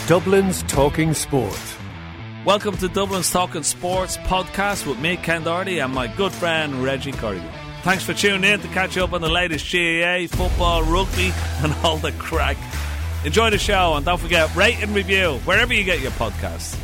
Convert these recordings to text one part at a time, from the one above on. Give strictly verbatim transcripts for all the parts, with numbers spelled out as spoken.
Dublin's Talking Sport. Welcome to Dublin's Talking Sports podcast with me, Ken Doherty, and my good friend Reggie Corrigan. Thanks for tuning in to catch up on the latest G A A, football, rugby and all the crack. Enjoy the show and don't forget, rate and review wherever you get your podcasts.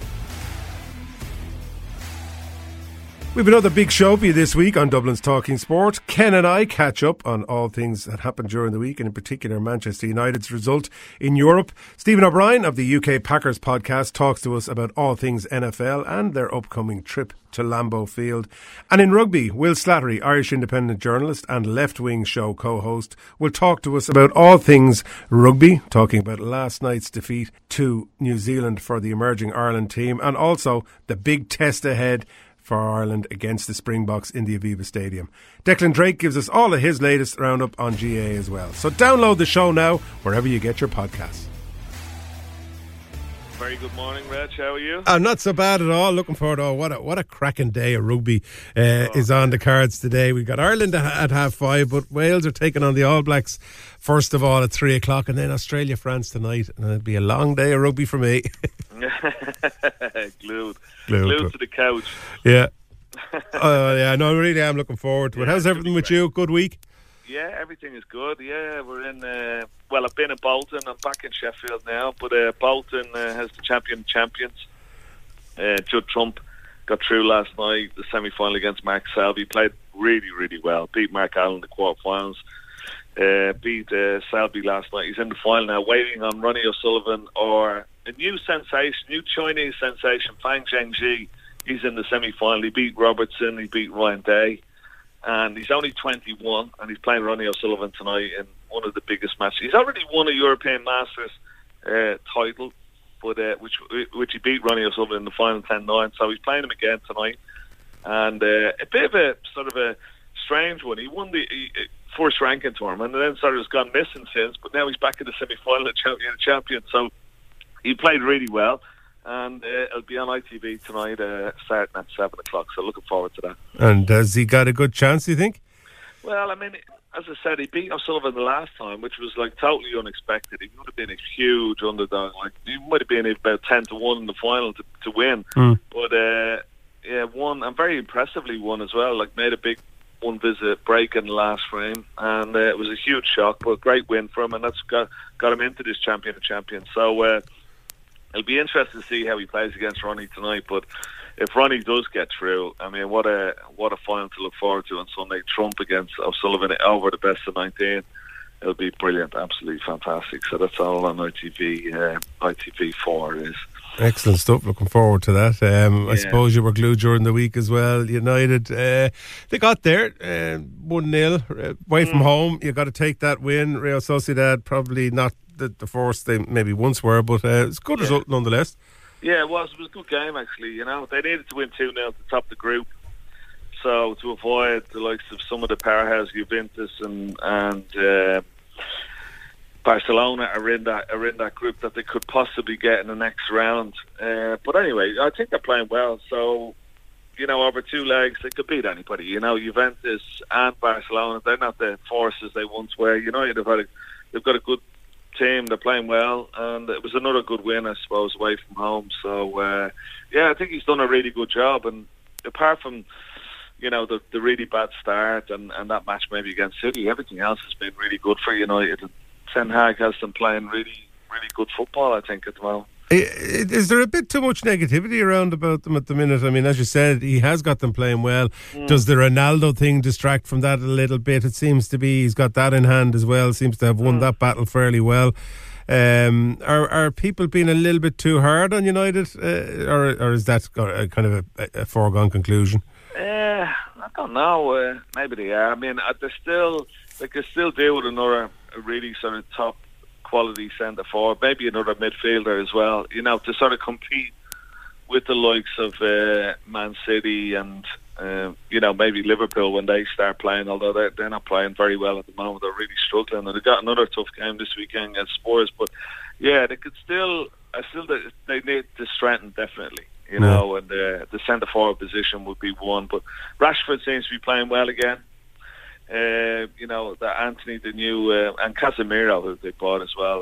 We've another big show for you this week on Dublin's Talking Sport. Ken and I catch up on all things that happened during the week, and in particular Manchester United's result in Europe. Stephen O'Brien of the U K Packers podcast talks to us about all things N F L and their upcoming trip to Lambeau Field. And in rugby, Will Slattery, Irish independent journalist and Left Wing show co-host, will talk to us about all things rugby, talking about last night's defeat to New Zealand for the emerging Ireland team, and also the big test ahead for Ireland against the Springboks in the Aviva Stadium. Declan Drake gives us all of his latest roundup on G A A as well. So download the show now wherever you get your podcasts. Very good morning, Reg. How are you? Uh, not so bad at all. Looking forward to oh, what a what a cracking day of rugby uh, oh. is on the cards today. We've got Ireland at half five, but Wales are taking on the All Blacks first of all at three o'clock, and then Australia France tonight. And it'll be a long day of rugby for me. Glued. Glued, Glued to the couch. Yeah. uh, yeah, no, I really am looking forward to it. Yeah, How's everything with you? Good week? Yeah, everything is good. Yeah, we're in, uh, well, I've been in Bolton. I'm back in Sheffield now. But uh, Bolton uh, has the champion of champions. Uh, Judd Trump got through last night, the semi-final against Mark Selby. Played really, really well. Beat Mark Allen in the quarterfinals. Uh, beat uh, Selby last night. He's in the final now, waiting on Ronnie O'Sullivan or a new sensation, new Chinese sensation, Fang Zhengji. He's in the semi-final. He beat Robertson. He beat Ryan Day. And he's only twenty-one, and he's playing Ronnie O'Sullivan tonight in one of the biggest matches. He's already won a European Masters uh, title, but uh, which which he beat Ronnie O'Sullivan in the final ten nine. So he's playing him again tonight. And uh, a bit of a sort of a strange one. He won the he, first ranking tournament, and then sort of has gone missing since. But now he's back in the semi-final of Champion of Champions. So he played really well. And uh, it'll be on I T V tonight, uh, starting at seven o'clock. So looking forward to that. And has he got a good chance, do you think? Well, I mean, as I said, he beat O'Sullivan the last time, which was like totally unexpected. He would have been a huge underdog. Like he might have been about ten to one in the final to, to win. Mm. But uh, yeah, won, and very impressively won as well. Like made a big one visit break in the last frame, and uh, it was a huge shock, but a great win for him, and that's got got him into this champion of champions. So. Uh, It'll be interesting to see how he plays against Ronnie tonight. But if Ronnie does get through, I mean, what a what a final to look forward to on Sunday. Trump against O'Sullivan over the best of nineteen. It'll be brilliant, absolutely fantastic. So that's all on I T V. Uh, I T V four is. Excellent stuff. Looking forward to that. Um, yeah. I suppose you were glued during the week as well. United, uh, they got there uh, one nil uh, away from mm. home. You got to take that win. Real Sociedad probably not the, the force they maybe once were, but uh, it's a good yeah. result nonetheless. Yeah, it was. It was a good game actually. You know, they needed to win two nil to top the group, so to avoid the likes of some of the powerhouse Juventus and and uh, Barcelona are in that are in that group that they could possibly get in the next round. Uh, but anyway, I think they're playing well. So you know, over two legs they could beat anybody. You know, Juventus and Barcelona, they're not the forces they once were. United have had a, they've got a good team, they're playing well, and it was another good win, I suppose, away from home. So uh, yeah, I think he's done a really good job. And apart from, you know, the, the really bad start and, and that match maybe against City, everything else has been really good for United. And Ten Hag has them playing really, really good football, I think, at the moment. Is there a bit too much negativity around about them at the minute? I mean, as you said, he has got them playing well. Mm. Does the Ronaldo thing distract from that a little bit? It seems to be he's got that in hand as well. Seems to have won mm. that battle fairly well. Um, are are people being a little bit too hard on United, uh, or or is that a, kind of a, a foregone conclusion? Uh, I don't know. Uh, maybe they are. I mean, uh, they're still they can still deal with another a really sort of top quality centre forward, maybe another midfielder as well, you know, to sort of compete with the likes of uh, Man City and uh, you know, maybe Liverpool when they start playing, although they're, they're not playing very well at the moment. They're really struggling, and they've got another tough game this weekend against Spurs. But yeah, they could still I still they need to strengthen, definitely, you know, yeah. and uh, the centre forward position would be one, but Rashford seems to be playing well again. Uh, you know, that Anthony, the new, uh, and Casemiro, who they bought as well.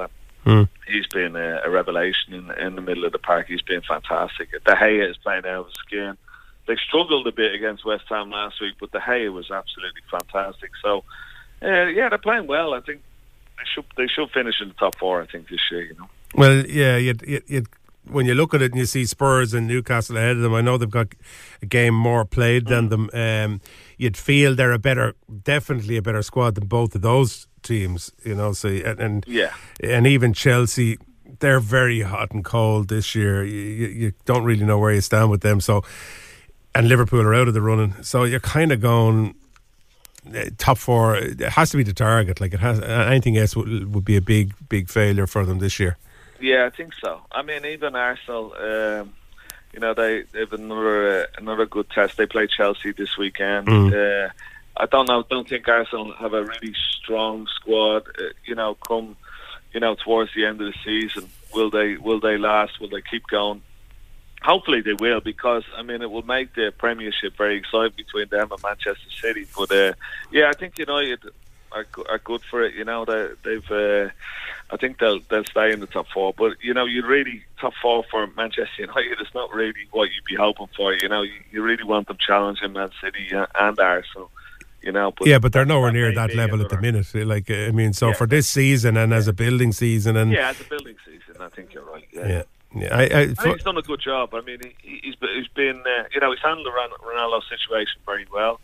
Mm. He's been a, a revelation in, in the middle of the park. He's been fantastic. De Gea is playing out of his skin. They struggled a bit against West Ham last week, but De Gea was absolutely fantastic. So, uh, yeah, they're playing well. I think they should they should finish in the top four, I think, this year, you know. Well, yeah, you'd, you'd, you'd, when you look at it and you see Spurs and Newcastle ahead of them, I know they've got a game more played than them. Um, you'd feel they're a better, definitely a better squad than both of those teams, you know. So and, and yeah, and even Chelsea, they're very hot and cold this year. You, you, you don't really know where you stand with them. So, and Liverpool are out of the running. So you're kind of going uh, top four. It has to be the target. Like it has, anything else would, would be a big, big failure for them this year. Yeah, I think so. I mean, even Arsenal, um, you know, they they have another uh, another good test. They play Chelsea this weekend. Mm. Uh, I don't know. Don't think Arsenal have a really strong squad. Uh, you know, come you know towards the end of the season, will they will they last? Will they keep going? Hopefully they will, because I mean it will make the Premiership very exciting between them and Manchester City. But uh, yeah, I think United are are good for it. You know, they, they've. Uh, I think they'll they'll stay in the top four. But you know, you really top four for Manchester United is not really what you'd be hoping for. You know, you, you really want them challenging Man City and Arsenal. You know, but yeah, but they're nowhere near that level at the minute. Like, I mean, so yeah. for this season and as a building season, and yeah, as a building season, I think you're right. Yeah, yeah, yeah. I, I, I think he's done a good job. I mean, he, he's he's been, uh, you know, he's handled the Ronaldo situation very well.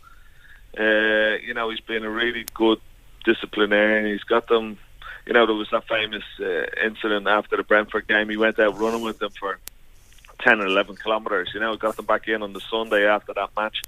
Uh, you know, he's been a really good disciplinarian. He's got them. You know, there was that famous uh, incident after the Brentford game. He went out running with them for ten or eleven kilometres. You know, got them back in on the Sunday after that match.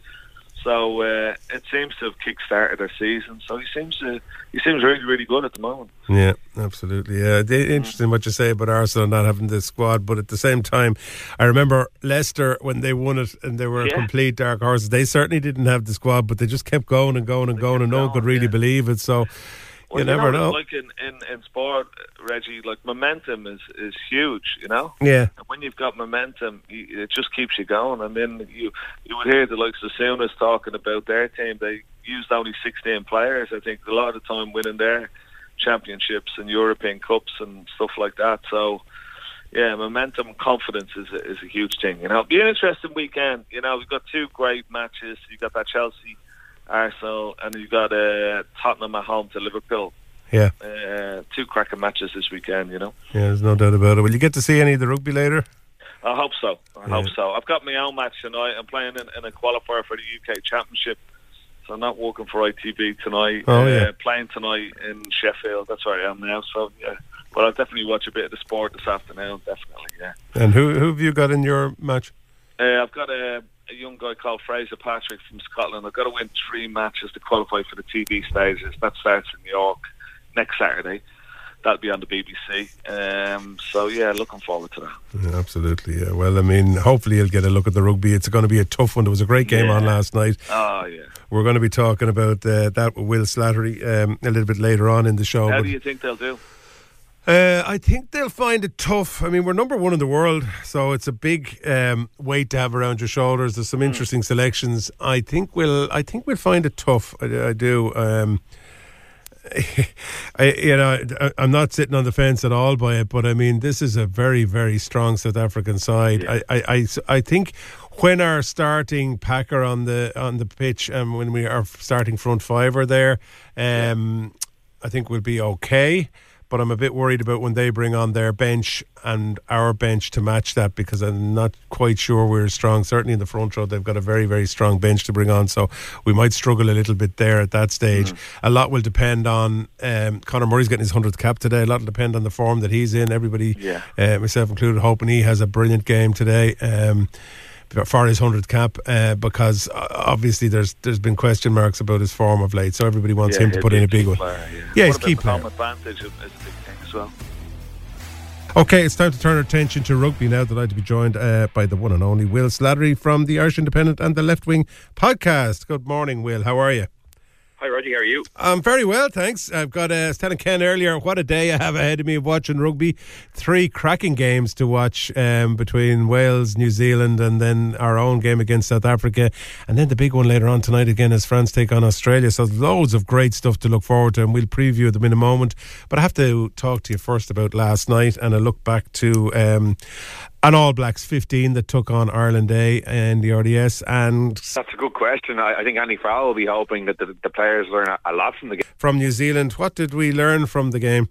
So uh, it seems to have kick-started their season. So he seems to, he seems really, really good at the moment. Yeah, absolutely. Yeah, they, interesting what you say about Arsenal not having this squad, but at the same time, I remember Leicester when they won it and they were yeah. a complete dark horses. They certainly didn't have the squad, but they just kept going and going and they going, and no one going, could really yeah. believe it. So. Well, you, you never know. Like in, in, in sport, Reggie, like momentum is, is huge, you know? Yeah. And when you've got momentum, you, it just keeps you going. I mean, you you would hear the likes of Souness talking about their team. They used only sixteen players, I think, a lot of the time winning their championships and European Cups and stuff like that. So, yeah, momentum and confidence is a, is a huge thing, you know? It'll be an interesting weekend. You know, we've got two great matches. You've got that Chelsea Arsenal, and you've got uh, Tottenham at home to Liverpool. Yeah. Uh, two cracking matches this weekend, you know. Yeah, there's no doubt about it. Will you get to see any of the rugby later? I hope so. I yeah. hope so. I've got my own match tonight. I'm playing in, in a qualifier for the U K Championship, so I'm not working for I T V tonight. Oh, uh, yeah. Playing tonight in Sheffield. That's where I am now, so yeah. But I'll definitely watch a bit of the sport this afternoon, definitely, yeah. And who, who have you got in your match? Uh, I've got a... a young guy called Fraser Patrick from Scotland. I've got to win three matches to qualify for the T V stages. That starts in New York next Saturday. That'll be on the B B C. Um, so, yeah, looking forward to that. Yeah, absolutely, yeah. Well, I mean, hopefully you'll get a look at the rugby. It's going to be a tough one. There was a great game yeah. on last night. Oh, yeah. We're going to be talking about uh, that with Will Slattery um, a little bit later on in the show. How but do you think they'll do? Uh, I think they'll find it tough. I mean, we're number one in the world, so it's a big um, weight to have around your shoulders. There's some mm. interesting selections. I think we'll. I think we'll find it tough. I, I do. Um, I, you know, I'm not sitting on the fence at all by it, but I mean, this is a very, very strong South African side. Yeah. I, I, I, I think when our starting packer on the on the pitch and um, when we are starting front five are there, um, I think we'll be okay. But I'm a bit worried about when they bring on their bench and our bench to match that, because I'm not quite sure we're strong. Certainly in the front row, they've got a very, very strong bench to bring on. So we might struggle a little bit there at that stage. Mm. A lot will depend on um, Conor Murray's getting his hundredth cap today. A lot will depend on the form that he's in. Everybody, yeah. uh, myself included, hoping he has a brilliant game today. Um, for his hundredth cap, uh, because obviously there's there's been question marks about his form of late, so everybody wants yeah, him to put in a big one. Player, yeah, yeah he's a key player. Home advantage is a big thing as well. Okay, it's time to turn our attention to rugby now. Delighted to be joined uh, by the one and only Will Slattery from the Irish Independent and the Left Wing podcast. Good morning, Will. How are you? Hi, Roger. How are you? I'm very well, thanks. I've got, uh, I was telling Ken earlier, what a day I have ahead of me of watching rugby. Three cracking games to watch um, between Wales, New Zealand, and then our own game against South Africa. And then the big one later on tonight again as France take on Australia. So loads of great stuff to look forward to, and we'll preview them in a moment. But I have to talk to you first about last night, and I look back to um, an All Blacks fifteen that took on Ireland A in the R D S. And that's a good question. I, I think Andy Farrell will be hoping that the, the players learn a, a lot from the game. From New Zealand, what did we learn from the game?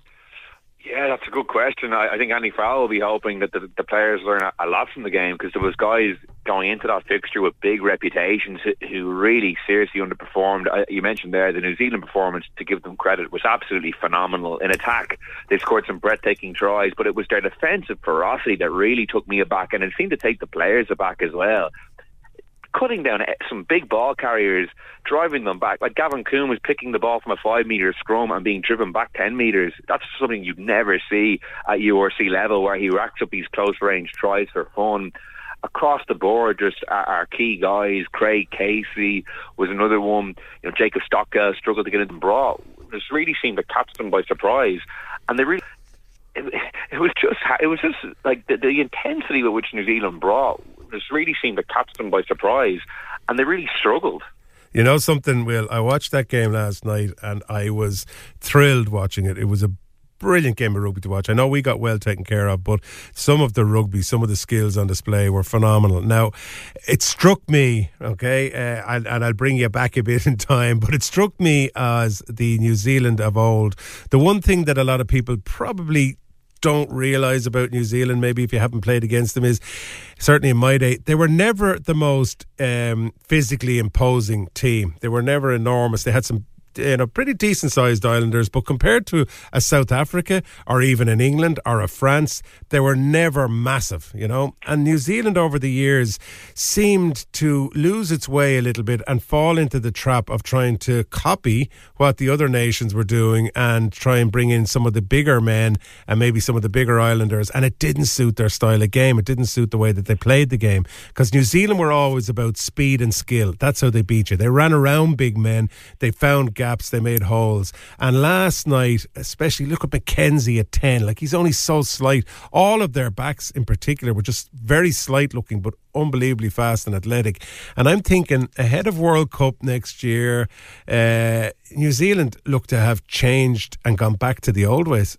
Yeah, that's a good question. I, I think Andy Farrell will be hoping that the, the players learn a, a lot from the game, because there was guys going into that fixture with big reputations who, who really seriously underperformed. I, you mentioned there the New Zealand performance, to give them credit, was absolutely phenomenal. In attack, they scored some breathtaking tries, but it was their defensive ferocity that really took me aback, and it seemed to take the players aback as well. Cutting down some big ball carriers, driving them back. Like Gavin Coon was picking the ball from a five metre scrum and being driven back ten metres. That's something you'd never see at U R C level, where he racks up these close range tries for fun. Across the board, just our key guys. Craig Casey was another one. You know, Jacob Stockwell struggled to get into the brawl. This really seemed to catch them by surprise, and they really. It, it was just, it was just like the, the intensity with which New Zealand brought. This really seemed to catch them by surprise, and they really struggled. You know something, Will? I watched that game last night, and I was thrilled watching it. It was a brilliant game of rugby to watch. I know we got well taken care of, but some of the rugby, some of the skills on display were phenomenal. Now, it struck me, okay, uh, and, and I'll bring you back a bit in time, but it struck me as the New Zealand of old. The one thing that a lot of people probably don't realise about New Zealand, maybe if you haven't played against them, is certainly in my day, they were never the most um, physically imposing team. They were never enormous. They had some, you know, pretty decent sized islanders, but compared to a South Africa or even an England or a France, they were never massive, you know. And New Zealand over the years seemed to lose its way a little bit and fall into the trap of trying to copy what the other nations were doing and try and bring in some of the bigger men and maybe some of the bigger islanders, and it didn't suit their style of game. It didn't suit the way that they played the game, because New Zealand were always about speed and skill. That's how they beat you. They ran around big men, they found gaps, they made holes. And last night, especially, look at McKenzie at ten, like he's only so slight. All of their backs in particular were just very slight looking, but unbelievably fast and athletic. And I'm thinking ahead of World Cup next year, uh, New Zealand look to have changed and gone back to the old ways.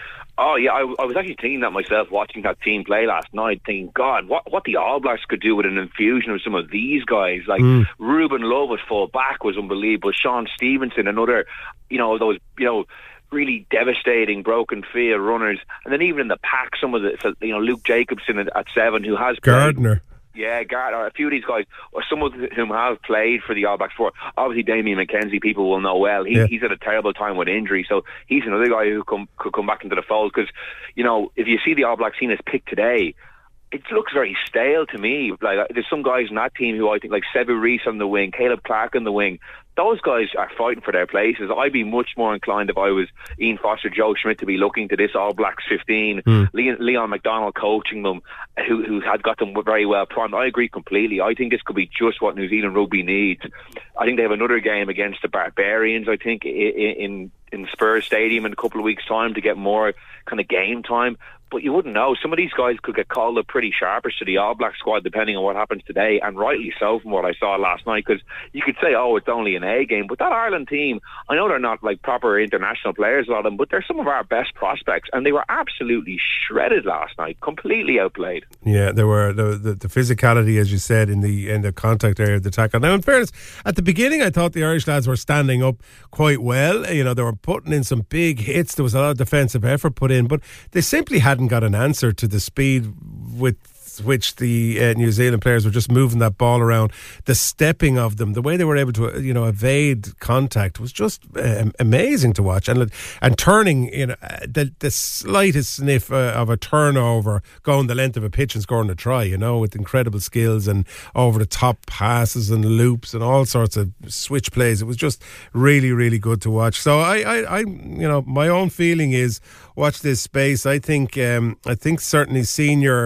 Oh yeah, I, I was actually thinking that myself watching that team play last night, thinking, God, what what the All Blacks could do with an infusion of some of these guys. Like mm. Ruben Love at full back was unbelievable. Sean Stevenson, another, you know, those, you know, really devastating broken field runners. And then even in the pack, some of the, you know, Luke Jacobson at, at seven, who has Gardner. Played, Yeah, Gardner, a few of these guys, or some of whom have played for the All Blacks before. Obviously, Damien McKenzie, people will know well. He, yeah. He's had a terrible time with injury, so he's another guy who come, could come back into the fold. Because, you know, if you see the All Blacks team as picked today, it looks very stale to me. Like, there's some guys in that team who I think, like Sevu Reece on the wing, Caleb Clark on the wing. Those guys are fighting for their places. I'd be much more inclined if I was Ian Foster, Joe Schmidt, to be looking to this All Blacks fifteen. Mm. Leon, Leon McDonald coaching them, who who had got them very well primed. I agree completely. I think this could be just what New Zealand rugby needs. I think they have another game against the Barbarians, I think, in in Spurs Stadium in a couple of weeks' time to get more kind of game time. But you wouldn't know. Some of these guys could get called up pretty sharpish to the All Black squad depending on what happens today, and rightly so from what I saw last night, because you could say, oh, it's only an A game, but that Ireland team, I know they're not like proper international players, a lot of them, but they're some of our best prospects, and they were absolutely shredded last night, completely outplayed. Yeah, there were the, the, the physicality, as you said, in the in the contact area of the tackle. Now, in fairness, at the beginning, I thought the Irish lads were standing up quite well. You know, they were putting in some big hits. There was a lot of defensive effort put in, but they simply hadn't got an answer to the speed with which the uh, New Zealand players were just moving that ball around. The stepping of them, the way they were able to, you know, evade contact was just uh, amazing to watch. And and turning, you know, the the slightest sniff uh, of a turnover, going the length of a pitch and scoring a try, you know, with incredible skills and over the top passes and loops and all sorts of switch plays. It was just really, really good to watch. So I, I, I you know, my own feeling is, watch this space. I think, um, I think certainly senior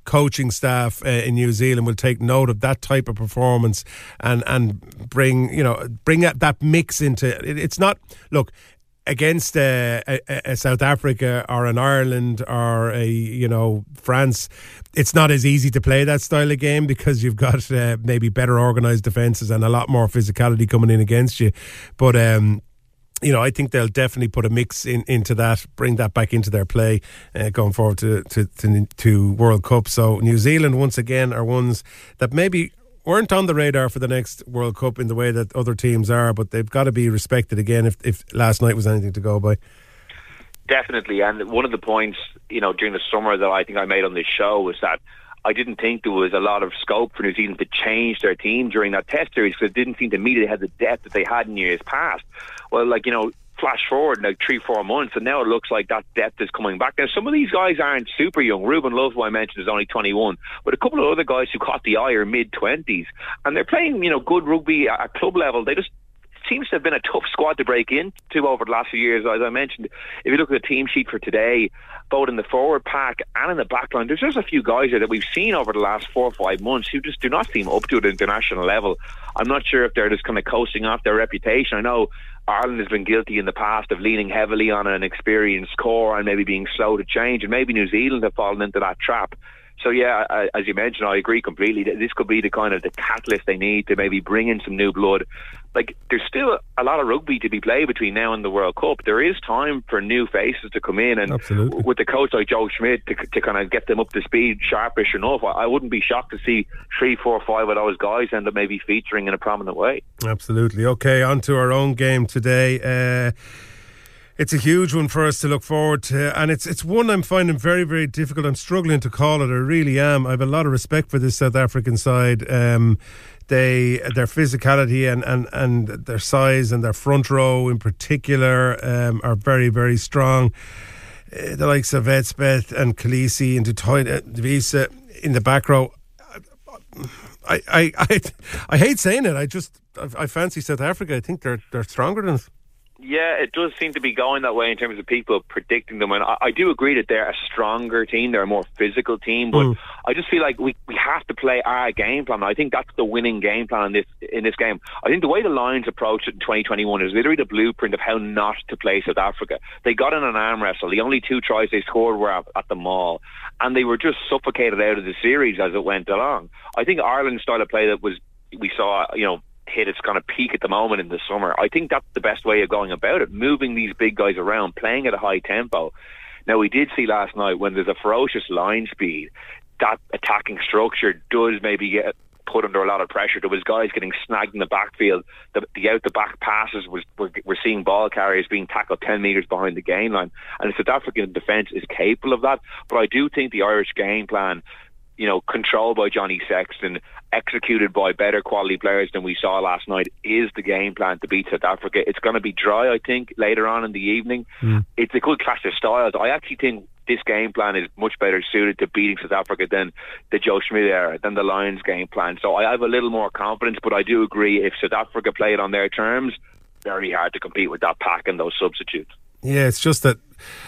coaching staff uh, in New Zealand will take note of that type of performance and and bring you know bring that, that mix into it. It's not look. Against uh, a, a South Africa or an Ireland or a you know France, it's not as easy to play that style of game because you've got uh, maybe better organised defences and a lot more physicality coming in against you. But um, you know, I think they'll definitely put a mix in, into that, bring that back into their play uh, going forward to, to to to World Cup. So New Zealand once again are ones that maybe weren't on the radar for the next World Cup in the way that other teams are, but they've got to be respected again if, if last night was anything to go by. Definitely, and one of the points, you know, during the summer that I think I made on this show was that I didn't think there was a lot of scope for New Zealand to change their team during that test series because it didn't seem to me they had the depth that they had in years past. Well, like, you know, flash forward like three, four months, and now it looks like that depth is coming back. Now, some of these guys aren't super young. Ruben Love, who I mentioned, is only twenty-one, but a couple of other guys who caught the eye are mid-twenties, and they're playing, you know, good rugby at club level. They just seems to have been a tough squad to break into over the last few years. As I mentioned, if you look at the team sheet for today, both in the forward pack and in the back line, there's just a few guys there that we've seen over the last four or five months who just do not seem up to it at international level. I'm not sure if they're just kind of coasting off their reputation. I know Ireland has been guilty in the past of leaning heavily on an experienced core and maybe being slow to change, and maybe New Zealand have fallen into that trap. So yeah, I, as you mentioned, I agree completely. This could be the kind of the catalyst they need to maybe bring in some new blood. Like, there's still a lot of rugby to be played between now and the World Cup. There is time for new faces to come in, and Absolutely. with a coach like Joe Schmidt to, to kind of get them up to speed, sharpish enough, I, I wouldn't be shocked to see three, four, five of those guys end up maybe featuring in a prominent way. Absolutely. Okay, on to our own game today. Uh, It's a huge one for us to look forward to, and it's it's one I'm finding very, very difficult. I'm struggling to call it. I really am. I have a lot of respect for this South African side. Um, they their physicality and, and, and their size and their front row in particular um, are very, very strong. Uh, the likes of Edspeth and Khaleesi and Devisa in the back row. I I, I I hate saying it. I just I, I fancy South Africa. I think they're they're stronger than us. Yeah, it does seem to be going that way in terms of people predicting them. And I, I do agree that they're a stronger team. They're a more physical team. But mm. I just feel like we, we have to play our game plan. I think that's the winning game plan in this in this game. I think the way the Lions approached it in twenty twenty-one is literally the blueprint of how not to play South Africa. They got in an arm wrestle. The only two tries they scored were at, at the Mall. And they were just suffocated out of the series as it went along. I think Ireland's style of play that was we saw, you know, hit its kind of peak at the moment in the summer. I think that's the best way of going about it, moving these big guys around, playing at a high tempo. Now, we did see last night when there's a ferocious line speed, that attacking structure does maybe get put under a lot of pressure. There was guys getting snagged in the backfield. The, the out-the-back passes, was we're, we're seeing ball carriers being tackled ten metres behind the gain line. And the South African defence is capable of that. But I do think the Irish game plan, you know, controlled by Johnny Sexton, executed by better quality players than we saw last night, is the game plan to beat South Africa. It's going to be dry, I think, later on in the evening. Mm. It's a good clash of styles. I actually think this game plan is much better suited to beating South Africa than the Joe Schmidt era, than the Lions game plan. So I have a little more confidence, but I do agree if South Africa play it on their terms, very hard to compete with that pack and those substitutes. Yeah, it's just that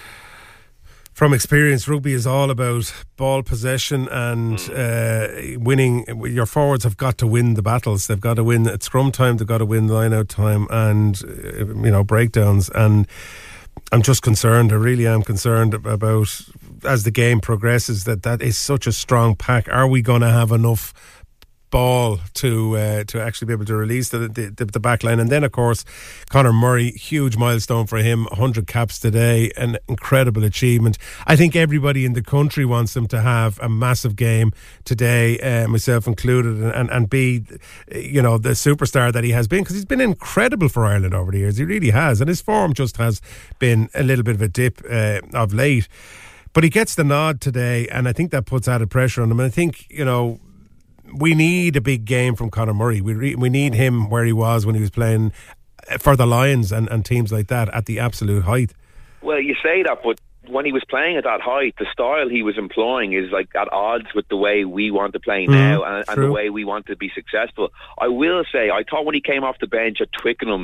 from experience, rugby is all about ball possession and uh, winning. Your forwards have got to win the battles. They've got to win at scrum time. They've got to win line-out time and, uh, you know, breakdowns. And I'm just concerned. I really am concerned about, as the game progresses, that that is such a strong pack. Are we going to have enough ball to uh, to actually be able to release the, the the back line? And then, of course, Conor Murray, huge milestone for him, one hundred caps today, an incredible achievement. I think everybody in the country wants him to have a massive game today, uh, myself included, and, and, and be, you know, the superstar that he has been, because he's been incredible for Ireland over the years. He really has, and his form just has been a little bit of a dip uh, of late. But he gets the nod today, and I think that puts added pressure on him. And I think, you know, we need a big game from Conor Murray. We re- we need him where he was when he was playing for the Lions and, and teams like that at the absolute height. Well, you say that, but when he was playing at that height, the style he was employing is like at odds with the way we want to play now mm, and, and the way we want to be successful. I will say, I thought when he came off the bench at Twickenham,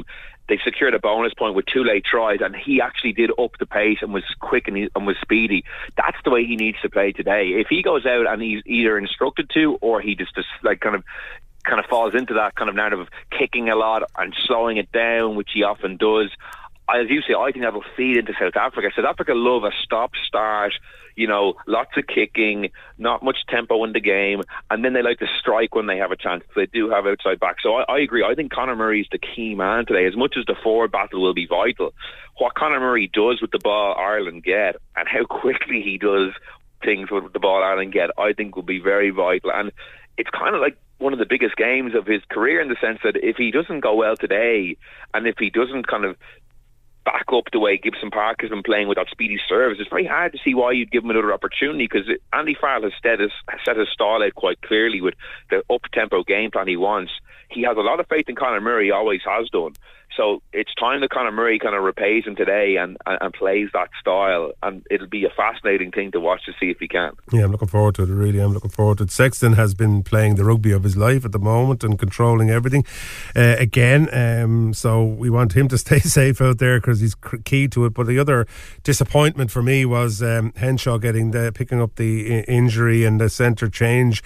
they secured a bonus point with two late tries, and he actually did up the pace and was quick and, he, and was speedy. That's the way he needs to play today. If he goes out and he's either instructed to, or he just, just like kind of kind of falls into that kind of narrative of kicking a lot and slowing it down, which he often does, as you say, I think that'll feed into South Africa. South Africa love a stop-start, you know, lots of kicking, not much tempo in the game, and then they like to strike when they have a chance. They do have outside back. So I, I agree. I think Conor Murray's the key man today. As much as the forward battle will be vital, what Conor Murray does with the ball Ireland get, and how quickly he does things with the ball Ireland get, I think will be very vital. And it's kind of like one of the biggest games of his career, in the sense that if he doesn't go well today, and if he doesn't kind of back up the way Gibson Park has been playing with that speedy service, it's very hard to see why you'd give him another opportunity, because Andy Farrell has set his, set his stall out quite clearly with the up-tempo game plan he wants. He has a lot of faith in Conor Murray, always has done. So it's time that Conor Murray kind of repays him today and, and, and plays that style, and it'll be a fascinating thing to watch to see if he can. Yeah, I'm looking forward to it, really. I'm looking forward to it. Sexton has been playing the rugby of his life at the moment and controlling everything uh, again, um, so we want him to stay safe out there because he's key to it. But the other disappointment for me was um, Henshaw getting the, picking up the I- injury and the centre change.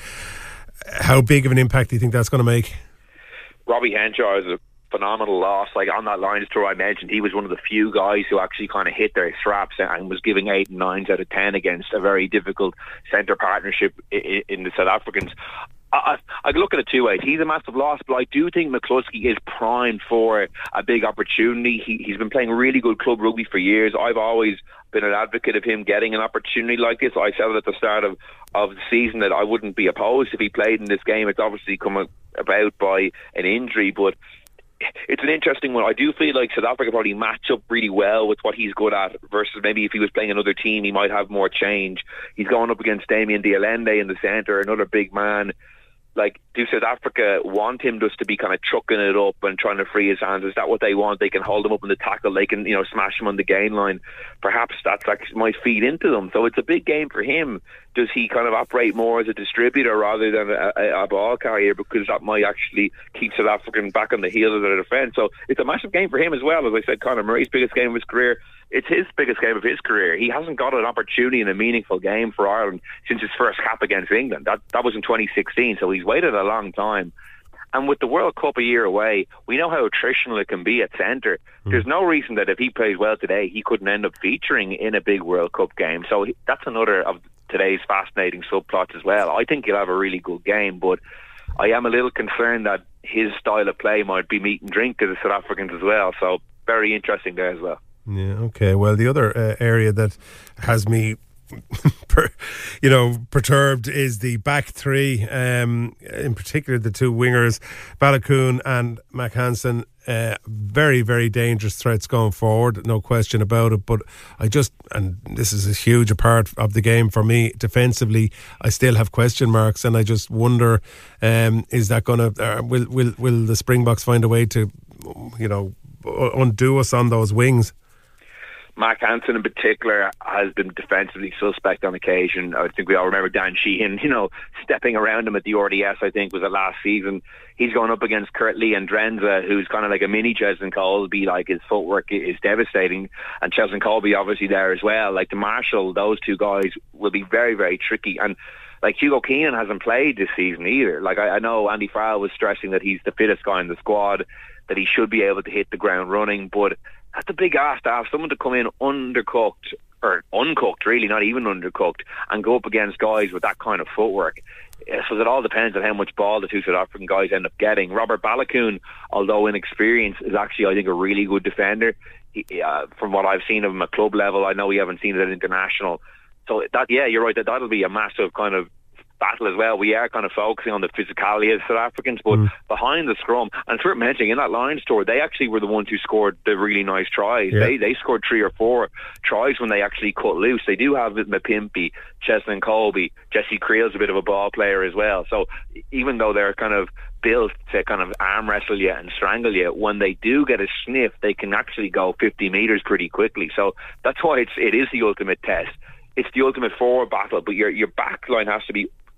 How big of an impact do you think that's going to make? Robbie Henshaw is a phenomenal loss. Like on that Lions tour I mentioned, he was one of the few guys who actually kind of hit their straps and was giving eight and nines out of ten against a very difficult centre partnership in the South Africans. I, I look at it two ways. He's a massive loss, but I do think McCluskey is primed for a big opportunity. He, he's been playing really good club rugby for years. I've always been an advocate of him getting an opportunity like this. I said it at the start of, of the season that I wouldn't be opposed if he played in this game. It's obviously come about by an injury, but it's an interesting one. I do feel like South Africa probably match up really well with what he's good at, versus maybe if he was playing another team he might have more change. He's going up against Damien Dialende in the centre, another big man. Like, do South Africa want him just to be kind of chucking it up and trying to free his hands? Is that what they want? They can hold him up in the tackle, they can, you know, smash him on the gain line. Perhaps that's like might feed into them. So it's a big game for him. Does he kind of operate more as a distributor rather than a, a, a ball carrier? Because that might actually keep South African back on the heels of their defence. So it's a massive game for him as well. As I said, Conor Murray's biggest game of his career. It's his biggest game of his career. He hasn't got an opportunity in a meaningful game for Ireland since his first cap against England. That that was in twenty sixteen, so he's waited a long time. And with the World Cup a year away, we know how attritional it can be at centre. Mm. There's no reason that if he plays well today, he couldn't end up featuring in a big World Cup game. So he, that's another of today's fascinating subplots as well. I think he'll have a really good game, but I am a little concerned that his style of play might be meat and drink to the South Africans as well. So very interesting there as well. Yeah, okay. Well, the other uh, area that has me, per, you know, perturbed is the back three, um, in particular the two wingers, Balakoon and Mac Hansen. Uh, very, very dangerous threats going forward, no question about it. But I just, and this is a huge part of the game for me, defensively, I still have question marks, and I just wonder, um, is that going to, uh, will, will, will the Springboks find a way to, you know, undo us on those wings? Mac Hansen in particular has been defensively suspect on occasion. I think we all remember Dan Sheehan, you know, stepping around him at the R D S, I think was it last season. He's going up against Kurt Lee and Drenza, who's kind of like a mini Cheslin Colby. Like, his footwork is devastating, and Cheslin Colby obviously there as well. Like, to marshal those two guys will be very, very tricky. And like, Hugo Keenan hasn't played this season either. Like, I, I know Andy Farrell was stressing that he's the fittest guy in the squad, that he should be able to hit the ground running, but that's a big ask to have someone to come in undercooked, or uncooked really, not even undercooked, and go up against guys with that kind of footwork. So it all depends on how much ball the two South African guys end up getting. Robert Balakoon, although inexperienced, is actually, I think, a really good defender. He, uh, from what I've seen of him at club level, I know we haven't seen it at international. So that, yeah, you're right, that that'll be a massive kind of battle as well. We are kind of focusing on the physicality of South Africans, but mm. behind the scrum, and it's worth mentioning, in that Lions tour, they actually were the ones who scored the really nice tries. Yeah. They they scored three or four tries when they actually cut loose. They do have Mapimpi, Cheslin Colby, Jesse Creel's a bit of a ball player as well. So even though they're kind of built to kind of arm wrestle you and strangle you, when they do get a sniff, they can actually go fifty metres pretty quickly. So that's why it's it is the ultimate test. It's the ultimate forward battle, but your your back line has to be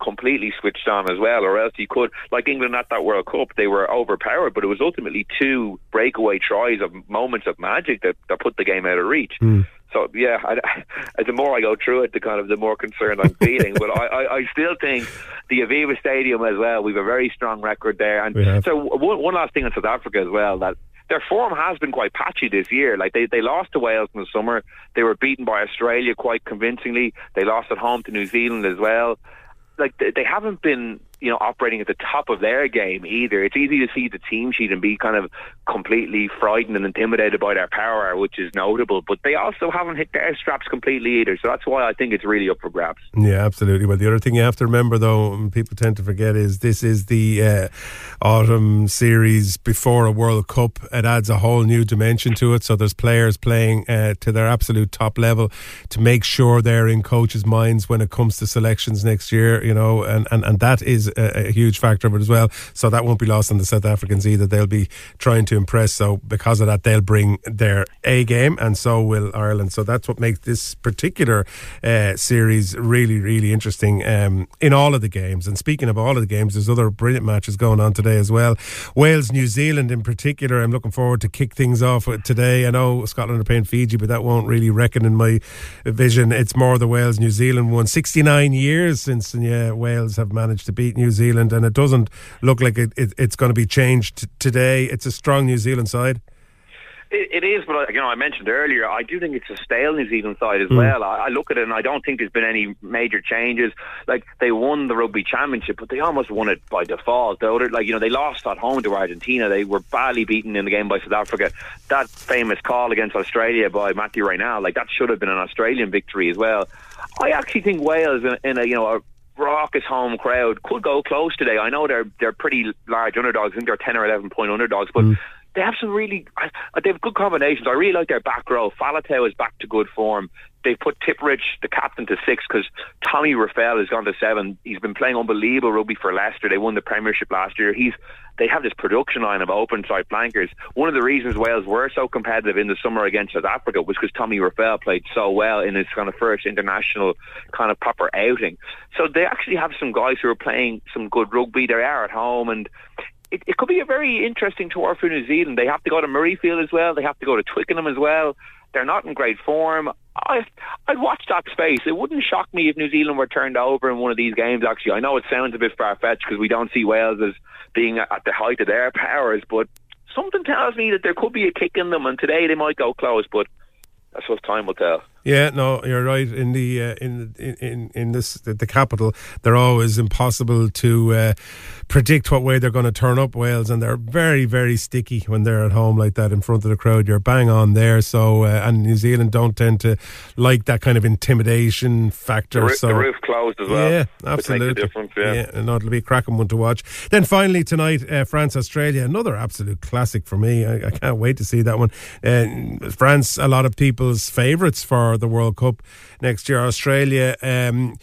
completely switched on as well, or else you could, like England at that World Cup, they were overpowered, but it was ultimately two breakaway tries of moments of magic that, that put the game out of reach. Mm. So yeah, I, the more I go through it, the kind of the more concerned I'm feeling. But I, I, I still think the Aviva Stadium as well, we have a very strong record there. And so one, one last thing in South Africa as well, that their form has been quite patchy this year. Like they, they lost to Wales in the summer. They were beaten by Australia quite convincingly. They lost at home to New Zealand as well. Like they, they haven't been, you know, operating at the top of their game either. It's easy to see the team sheet and be kind of completely frightened and intimidated by their power, which is notable. But they also haven't hit their straps completely either. So that's why I think it's really up for grabs. Yeah, absolutely. Well, the other thing you have to remember, though, and people tend to forget, is this is the uh, autumn series before a World Cup. It adds a whole new dimension to it. So there's players playing uh, to their absolute top level to make sure they're in coaches' minds when it comes to selections next year, you know, and, and, and that is a, a huge factor of it as well. So that won't be lost on the South Africans either. They'll be trying to impress. So because of that, they'll bring their A game, and so will Ireland. So that's what makes this particular uh, series really, really interesting um, in all of the games. And speaking of all of the games, there's other brilliant matches going on today as well. Wales, New Zealand in particular, I'm looking forward to kick things off with today. I know Scotland are playing Fiji, but that won't really reckon in my vision. It's more the Wales, New Zealand one. sixty-nine years since yeah, Wales have managed to beat New Zealand, and it doesn't look like it, it, it's going to be changed t- today. It's a strong New Zealand side. It, it is, but you know, I mentioned earlier, I do think it's a stale New Zealand side as mm. well. I, I look at it and I don't think there's been any major changes. Like, they won the Rugby Championship, but they almost won it by default. They were, like, you know, they lost at home to Argentina. They were badly beaten in the game by South Africa. That famous call against Australia by Matthew Raynal, like, that should have been an Australian victory as well. I actually think Wales in, in a, you know, a raucous home crowd could go close today. I know they're they're pretty large underdogs. I think they're ten or eleven point underdogs, but mm. they have some really they have good combinations. I really like their back row. Faletau is back to good form. They put Tipuric, the captain, to six because Tommy Rafael has gone to seven. He's been playing unbelievable rugby for Leicester. They won the Premiership last year. He's they have this production line of open side flankers. One of the reasons Wales were so competitive in the summer against South Africa was because Tommy Rafael played so well in his kind of first international kind of proper outing. So they actually have some guys who are playing some good rugby. They are at home, and it, it could be a very interesting tour for New Zealand. They have to go to Murrayfield as well. They have to go to Twickenham as well. They're not in great form. I, I'd watch that space. It wouldn't shock me if New Zealand were turned over in one of these games, actually. I know it sounds a bit far-fetched because we don't see Wales as being at the height of their powers, but something tells me that there could be a kick in them, and today they might go close, but that's what time will tell. Yeah, no, you're right. In the uh, in in in this the, the capital, they're always impossible to uh, predict what way they're going to turn up, Wales, and they're very, very sticky when they're at home like that in front of the crowd. You're bang on there. So, uh, and New Zealand don't tend to like that kind of intimidation factor. The, roof, so the roof closed as well. Yeah, absolutely. Yeah, yeah no, it'll be a cracking one to watch. Then finally tonight, uh, France Australia, another absolute classic for me. I, I can't wait to see that one. Uh, France, a lot of people's favourites for the World Cup next year. Australia, um,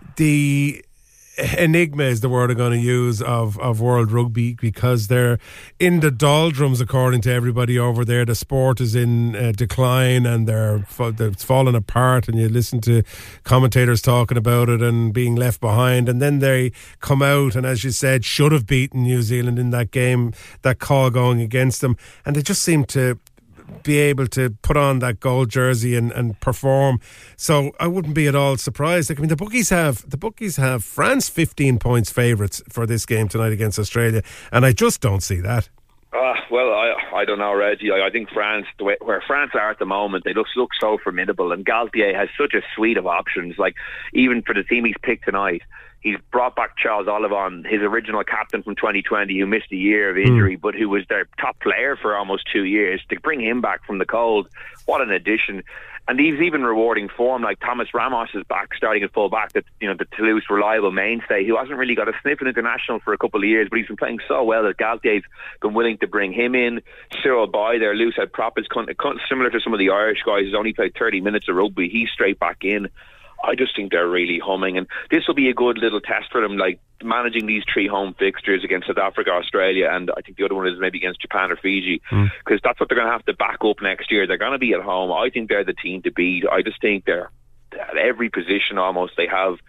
the enigma is the word I'm going to use of, of world rugby, because they're in the doldrums according to everybody over there. The sport is in uh, decline, and they're it's falling apart, and you listen to commentators talking about it and being left behind, and then they come out and, as you said, should have beaten New Zealand in that game, that call going against them, and they just seem to be able to put on that gold jersey and, and perform. So I wouldn't be at all surprised. I mean, the bookies have the bookies have France fifteen points favourites for this game tonight against Australia, and I just don't see that. Uh, well, I I don't know, Reggie. I, I think France, the way, where France are at the moment, they look look so formidable, and Galtier has such a suite of options. Like, even for the team he's picked tonight, he's brought back Charles Ollivon, his original captain from twenty twenty, who missed a year of injury, mm. but who was their top player for almost two years. To bring him back from the cold, what an addition. And he's even rewarding form, like Thomas Ramos is back, starting at full back, that, you know, the Toulouse reliable mainstay, who hasn't really got a sniff in international for a couple of years, but he's been playing so well that Galtier's been willing to bring him in. Cyril Boy, their loose head prop, is similar to some of the Irish guys who's only played thirty minutes of rugby. He's straight back in. I just think they're really humming, and this will be a good little test for them, like managing these three home fixtures against South Africa, Australia, and I think the other one is maybe against Japan or Fiji, because mm. that's what they're going to have to back up next year. They're going to be at home. I think they're the team to beat. I just think they're at every position almost. They have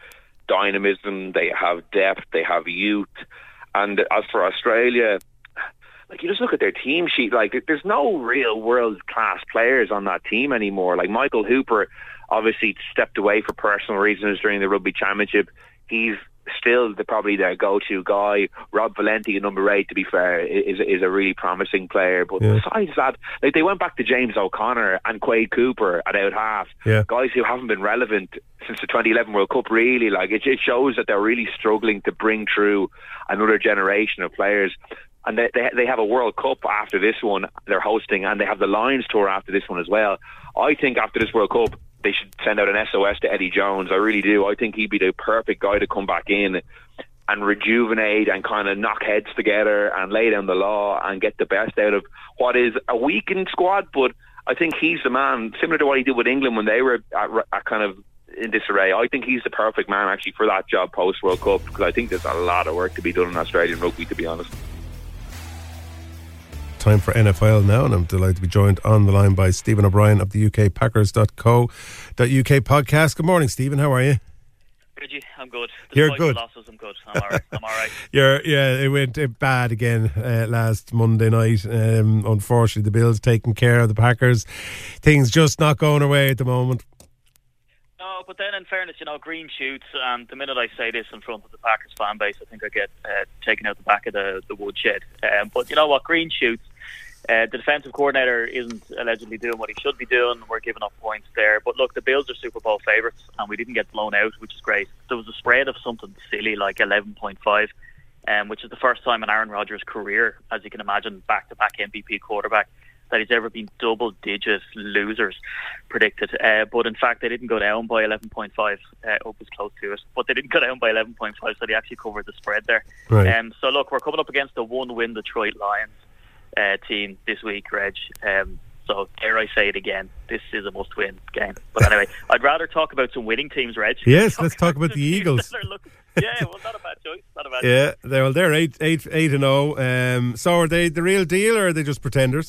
dynamism, they have depth, they have youth. And as for Australia, like, you just look at their team sheet, like, there's no real world-class players on that team anymore. Like, Michael Hooper obviously stepped away for personal reasons during the Rugby Championship. He's still the, probably their go-to guy. Rob Valenti, number eight, to be fair, is is a really promising player. But yeah. besides that, like, they went back to James O'Connor and Quade Cooper at out half, yeah. guys who haven't been relevant since the twenty eleven World Cup. Really, like, it, it shows that they're really struggling to bring through another generation of players. And they, they they have a World Cup after this one they're hosting, and they have the Lions Tour after this one as well. I think after this World Cup, they should send out an S O S to Eddie Jones. I really do. I think he'd be the perfect guy to come back in and rejuvenate and kind of knock heads together and lay down the law and get the best out of what is a weakened squad. But I think he's the man, similar to what he did with England when they were at, at kind of in disarray. I think he's the perfect man actually for that job post World Cup, because I think there's a lot of work to be done in Australian rugby, to be honest. Time for N F L now, and I'm delighted to be joined on the line by Stephen O'Brien of the U K Packers dot co dot U K podcast. Good morning, Stephen. How are you? Reggie, I'm good. Despite You're good. The losses, I'm good. I'm all right. I'm all right. You're, yeah, it went uh, bad again uh, last Monday night. Um, unfortunately, the Bills taking care of the Packers. Things just not going away at the moment. No, but then in fairness, you know, green shoots, and the minute I say this in front of the Packers fan base, I think I get uh, taken out the back of the, the woodshed. Um, but you know what, green shoots. Uh, the defensive coordinator isn't allegedly doing what he should be doing. We're giving up points there. But look, the Bills are Super Bowl favourites, and we didn't get blown out, which is great. There was a spread of something silly like eleven point five, um, which is the first time in Aaron Rodgers' career, as you can imagine, back-to-back M V P quarterback, that he's ever been double-digit losers predicted. Uh, but in fact, they didn't go down by eleven point five. Uh, Oak was close to it. But they didn't go down by eleven point five, so they actually covered the spread there. Right. Um, so look, we're coming up against the one-win Detroit Lions uh, team this week, Reg. Um, so dare I say it again, this is a must-win game. But anyway, I'd rather talk about some winning teams, Reg. Yes, let's talk about the Eagles. Looking, yeah, well, not a bad choice. Not a bad yeah, choice. they're, well, they're eight, eight, eight and oh. Um, so are they the real deal, or are they just pretenders?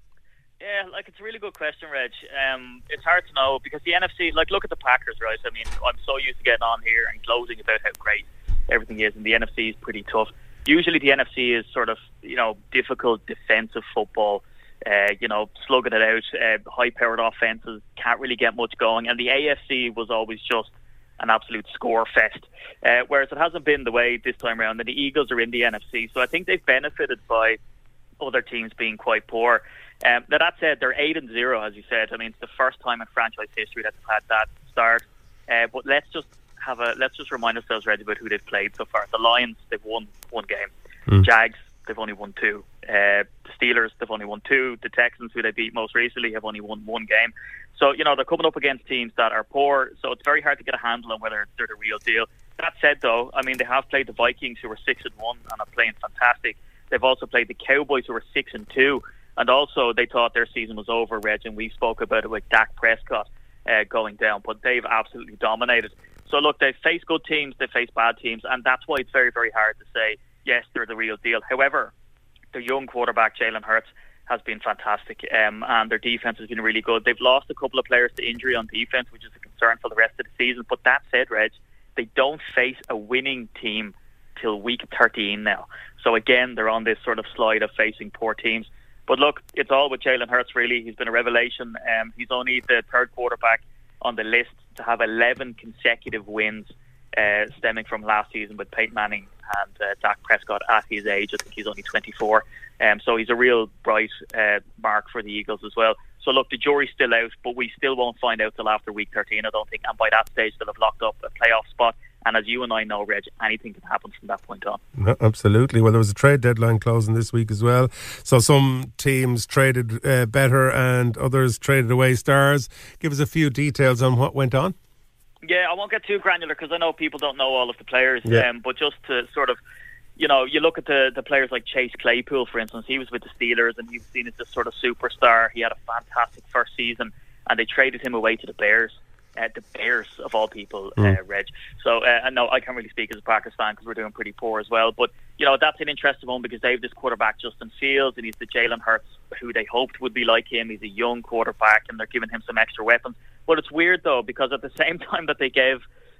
Yeah, like, it's a really good question, Reg. Um, it's hard to know, because the N F C, like, look at the Packers, right? I mean, I'm so used to getting on here and gloating about how great everything is, and the N F C is pretty tough. Usually the N F C is sort of, you know, difficult defensive football, uh, you know, slugging it out, uh, high-powered offenses, can't really get much going, and the A F C was always just an absolute score fest, uh, whereas it hasn't been the way this time around, and the Eagles are in the N F C, so I think they've benefited by other teams being quite poor. Um, now, that said, they're eight and zero, as you said. I mean, it's the first time in franchise history that they've had that start. Uh, but let's just have a let's just remind ourselves, Reggie, about who they've played so far. The Lions, they've won one game. Mm. Jags, they've only won two. Uh, the Steelers, they've only won two. The Texans, who they beat most recently, have only won one game. So, you know, they're coming up against teams that are poor. So it's very hard to get a handle on whether they're the real deal. That said, though, I mean, they have played the Vikings, who are six and one and are playing fantastic. They've also played the Cowboys, who are six and two. And also, they thought their season was over, Reg, and we spoke about it with Dak Prescott uh, going down, but they've absolutely dominated. So, look, they've faced good teams, they've faced bad teams, and that's why it's very, very hard to say, yes, they're the real deal. However, their young quarterback, Jalen Hurts, has been fantastic, um, and their defense has been really good. They've lost a couple of players to injury on defense, which is a concern for the rest of the season. But that said, Reg, they don't face a winning team till week thirteen now. So, again, they're on this sort of slide of facing poor teams. But look, it's all with Jalen Hurts, really. He's been a revelation. Um, he's only the third quarterback on the list to have eleven consecutive wins, uh, stemming from last season with Peyton Manning and uh, Dak Prescott at his age. I think he's only twenty-four. Um, so he's a real bright uh, mark for the Eagles as well. So look, the jury's still out, but we still won't find out till after week thirteen, I don't think. And by that stage, they'll have locked up a playoff spot. And as you and I know, Reg, anything can happen from that point on. No, absolutely. Well, there was a trade deadline closing this week as well. So some teams traded uh, better and others traded away stars. Give us a few details on what went on. Yeah, I won't get too granular because I know people don't know all of the players. Yeah. Um, but just to sort of, you know, you look at the, the players like Chase Claypool, for instance. He was with the Steelers and he was seen as this sort of superstar. He had a fantastic first season and they traded him away to the Bears. Uh, the Bears, of all people, mm. uh, Reg. So, uh, and no, I can't really speak as a Packers fan because we're doing pretty poor as well. But, you know, that's an interesting one because they have this quarterback, Justin Fields, and he's the Jalen Hurts who they hoped would be like him. He's a young quarterback and they're giving him some extra weapons. But it's weird, though, because at the same time that they gave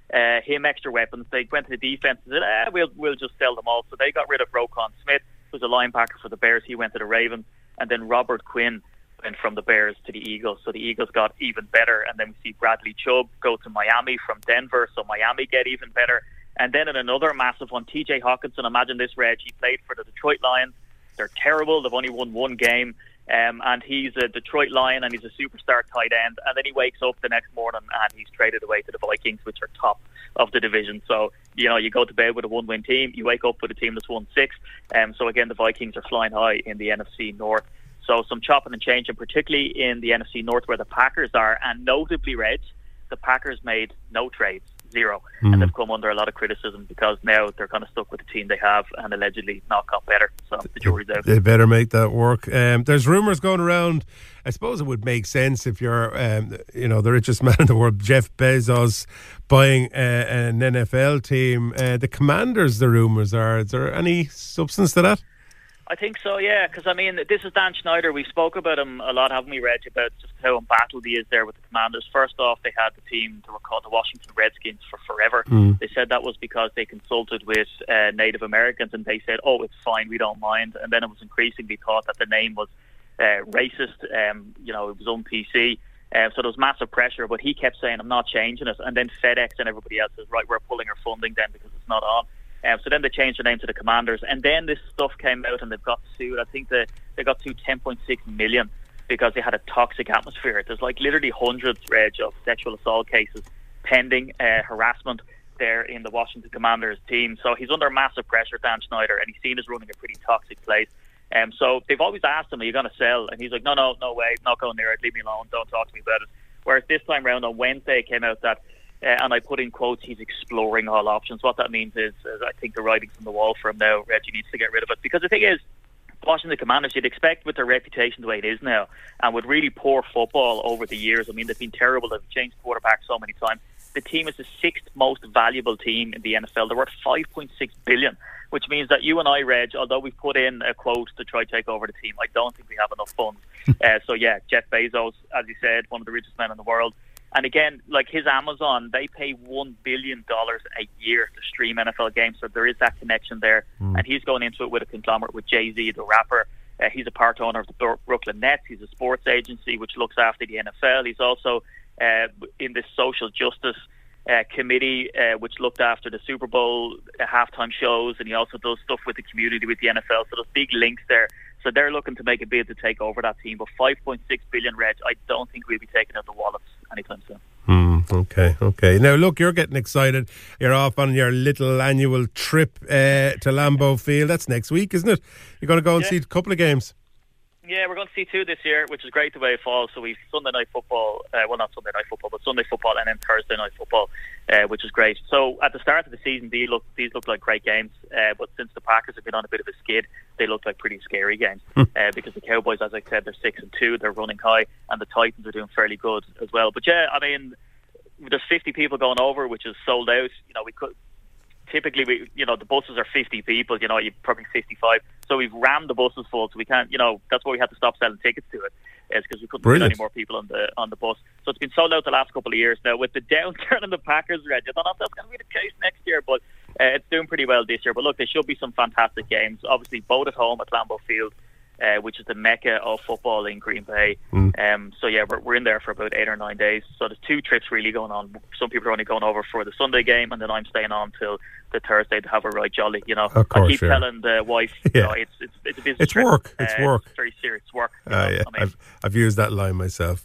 uh, him extra weapons. They went to the defence and said, eh, we'll, we'll just sell them all. So they got rid of Roquan Smith, who's a linebacker for the Bears. He went to the Ravens. And then Robert Quinn went from the Bears to the Eagles. So the Eagles got even better. And then we see Bradley Chubb go to Miami from Denver. So Miami get even better. And then in another massive one, T J Hawkinson, imagine this, Reg, he played for the Detroit Lions. They're terrible. They've only won one game. Um, and he's a Detroit Lion and he's a superstar tight end. And then he wakes up the next morning and he's traded away to the Vikings, which are top of the division. So, you know, you go to bed with a one-win team. You wake up with a team that's won six. Um, so, again, the Vikings are flying high in the N F C North. So some chopping and changing, particularly in the N F C North where the Packers are. And notably, Reg, the Packers made no trades. Zero. Mm. And they've come under a lot of criticism because now they're kind of stuck with the team they have and allegedly not got better. So the jury's out. They better make that work. Um, there's rumours going around. I suppose it would make sense if you're, um, you know, the richest man in the world, Jeff Bezos, buying uh, an N F L team. Uh, the Commanders, the rumours are. Is there any substance to that? I think so, yeah, because I mean, this is Dan Schneider. We spoke about him a lot, haven't we, Reg, about just how embattled he is there with the Commanders. First off, they had the team that were called the Washington Redskins for forever. Mm. They said that was because they consulted with uh, Native Americans and they said, oh, it's fine, we don't mind. And then it was increasingly thought that the name was uh, racist, um, you know, it was un-P C. Uh, so there was massive pressure, but he kept saying, I'm not changing it. And then FedEx and everybody else says, right, we're pulling our funding then because it's not on. Um, so then they changed their name to the Commanders, and then this stuff came out, and they've got sued. I think they they got sued ten point six million because they had a toxic atmosphere. There's like literally hundreds, Reg, of sexual assault cases pending, uh, harassment there in the Washington Commanders team. So he's under massive pressure, Dan Schneider, and he's seen as running a pretty toxic place. Um, so they've always asked him, "Are you going to sell?" And he's like, "No, no, no way, not going near it. Leave me alone. Don't talk to me about it." Whereas this time round on Wednesday, it came out that. Uh, and I put in quotes, he's exploring all options. What that means is, is I think the writing's on the wall for him now. Reggie needs to get rid of it. Because the thing is, watching the Commanders, you'd expect with their reputation the way it is now, and with really poor football over the years, I mean, they've been terrible. They've changed quarterbacks so many times. The team is the sixth most valuable team in the N F L. They're worth five point six billion dollars, which means that you and I, Reg, although we've put in a quote to try to take over the team, I don't think we have enough funds. uh, so, yeah, Jeff Bezos, as you said, one of the richest men in the world. And again, like his Amazon, they pay one billion dollars a year to stream N F L games. So there is that connection there. Mm. And he's going into it with a conglomerate with Jay-Z, the rapper. Uh, he's a part owner of the Brooklyn Nets. He's a sports agency which looks after the N F L. He's also uh, in this social justice uh, committee uh, which looked after the Super Bowl uh, halftime shows. And he also does stuff with the community with the N F L. So there's big links there. So they're looking to make a bid to take over that team. But five point six billion dollars, Reg, I don't think we'll be taking out the wallets anytime soon. Mm, okay, okay. Now, look, you're getting excited. You're off on your little annual trip uh, to Lambeau Field. That's next week, isn't it? You're going to go and yeah. see a couple of games. Yeah, we're going to see two this year, which is great the way it falls. So we've Sunday night football, uh, well, not Sunday night football, but Sunday football and then Thursday night football, uh, which is great. So at the start of the season, these look, these look like great games, uh, but since the Packers have been on a bit of a skid, they look like pretty scary games uh, because the Cowboys, as I said, they're six and two, they're running high, and the Titans are doing fairly good as well. But yeah, I mean, there's fifty people going over, which is sold out. You know, we could typically, we you know, the buses are fifty people. You know, you probably fifty-five. So we've rammed the buses full, so we can't. You know, that's why we had to stop selling tickets to it, is because we couldn't Brilliant. get any more people on the on the bus. So it's been sold out the last couple of years now. With the downturn in the Packers, Reg, I don't know if that's going to be the case next year, but uh, it's doing pretty well this year. But look, there should be some fantastic games. Obviously, both at home at Lambeau Field. Uh, which is the mecca of football in Green Bay. Mm. Um, so yeah, we're, we're in there for about eight or nine days. So there's two trips really going on. Some people are only going over for the Sunday game, and then I'm staying on till the Thursday to have a right jolly. You know, of course, I keep yeah. telling the wife, yeah. you know, it's it's it's a business It's trip. work. It's uh, work. It's very serious work. Uh, yeah, I mean, I've I've used that line myself.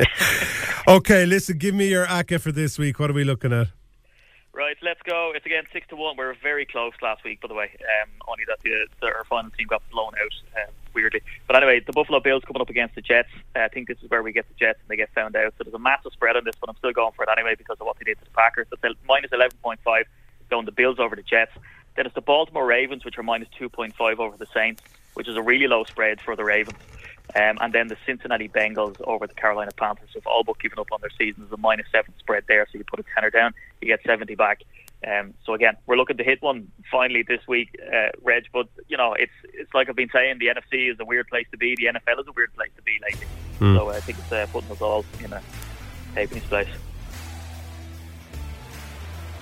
Okay, listen, give me your A C C A for this week. What are we looking at? Right, let's go. It's again six to one. We were very close last week, by the way. Um, only that the, the our final team got blown out, um, weirdly. But anyway, the Buffalo Bills coming up against the Jets. Uh, I think this is where we get the Jets and they get found out. So there's a massive spread on this, but I'm still going for it anyway because of what they did to the Packers. So it's minus eleven point five, going the Bills over the Jets. Then it's the Baltimore Ravens, which are minus two point five over the Saints, which is a really low spread for the Ravens. Um, and then the Cincinnati Bengals over the Carolina Panthers. So if all but giving up on their season, there's a minus seven spread there. So you put a tenner down, you get seventy back. Um, so again, we're looking to hit one finally this week, uh, Reg. But you know, it's it's like I've been saying, the N F C is a weird place to be. The N F L is a weird place to be lately. Mm. So uh, I think it's uh, putting us all in a halfpenny place.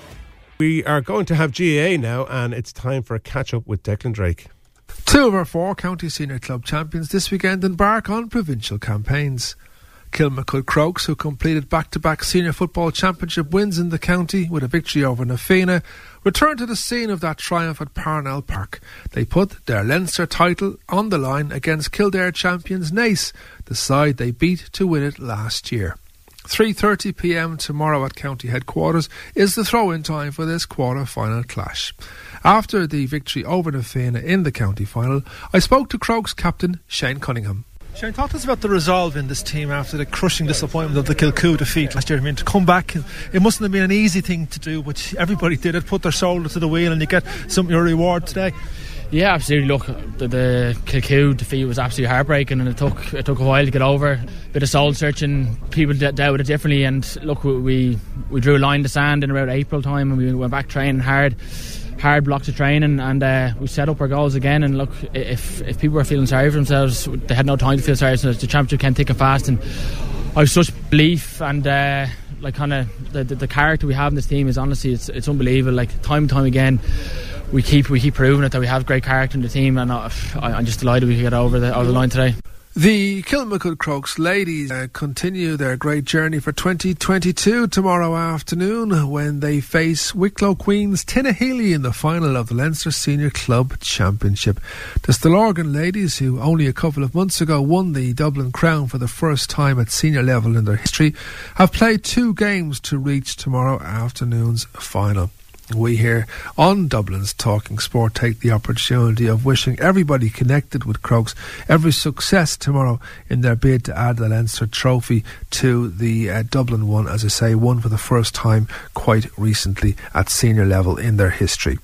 We are going to have G A A now, and it's time for a catch-up with Declan Drake. Two of our four county senior club champions this weekend embark on provincial campaigns. Kilmacud Crokes, who completed back-to-back senior football championship wins in the county with a victory over Nafina, returned to the scene of that triumph at Parnell Park. They put their Leinster title on the line against Kildare champions Naas, the side they beat to win it last year. three thirty p m tomorrow at county headquarters is the throw-in time for this quarter-final clash. After the victory over Nafina in the county final, I spoke to Crokes captain Shane Cunningham. Shane, talk to us about the resolve in this team after the crushing disappointment of the Kilcoo defeat last year. I mean, to come back, it mustn't have been an easy thing to do, but everybody did it, put their shoulder to the wheel, and you get some of your reward today. Yeah, absolutely. Look, the, the Kilcoo defeat was absolutely heartbreaking, and it took it took a while to get over. A bit of soul searching, people d- dealt with it differently, and look, we we drew a line in the sand in around April time, and we went back training hard, hard blocks of training, and uh, we set up our goals again. And look, if if people were feeling sorry for themselves, they had no time to feel sorry. So the championship came thick and fast, and I have such belief and. Uh, like kind of the, the the character we have in this team is honestly it's it's unbelievable. Like time and time again, we keep we keep proving it that we have great character in the team, and I, I'm just delighted we could get over the over the line today. The Kilmacud Crokes ladies uh, continue their great journey for twenty twenty-two tomorrow afternoon when they face Wicklow Queens Tinahely in the final of the Leinster Senior Club Championship. The Stillorgan ladies, who only a couple of months ago won the Dublin Crown for the first time at senior level in their history, have played two games to reach tomorrow afternoon's final. We here on Dublin's Talking Sport take the opportunity of wishing everybody connected with Crokes every success tomorrow in their bid to add the Leinster trophy to the uh, Dublin one, as I say, won for the first time quite recently at senior level in their history.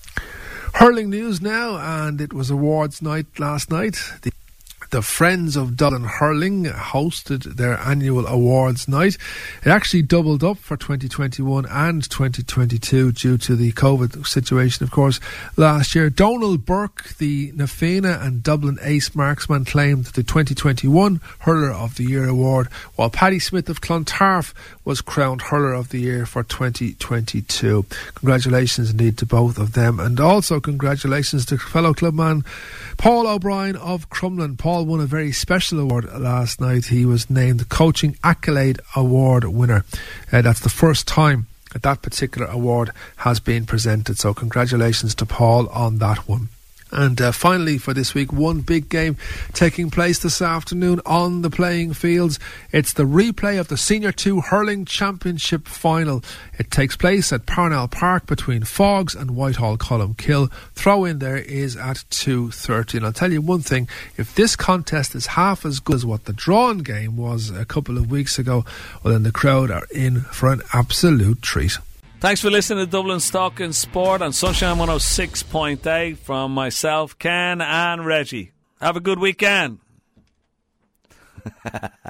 Hurling news now, and it was awards night last night. The The Friends of Dublin Hurling hosted their annual awards night. It actually doubled up for twenty twenty-one and twenty twenty-two due to the COVID situation, of course, last year. Donal Burke, the Nafina and Dublin ace marksman, claimed the twenty twenty-one Hurler of the Year award, while Paddy Smith of Clontarf was crowned Hurler of the Year for twenty twenty-two. Congratulations indeed to both of them, and also congratulations to fellow clubman Paul O'Brien of Crumlin. Paul won a very special award last night. He was named the Coaching Accolade Award winner. Uh, that's the first time that that particular award has been presented, so congratulations to Paul on that one. And uh, finally for this week, one big game taking place this afternoon on the playing fields. It's the replay of the Senior two Hurling Championship final. It takes place at Parnell Park between Fogs and Whitehall Columkill. Throw in there is at two thirty. And I'll tell you one thing, if this contest is half as good as what the drawn game was a couple of weeks ago, well then the crowd are in for an absolute treat. Thanks for listening to Dublin's Talking Sport on Sunshine one oh six point eight from myself, Ken and Reggie. Have a good weekend.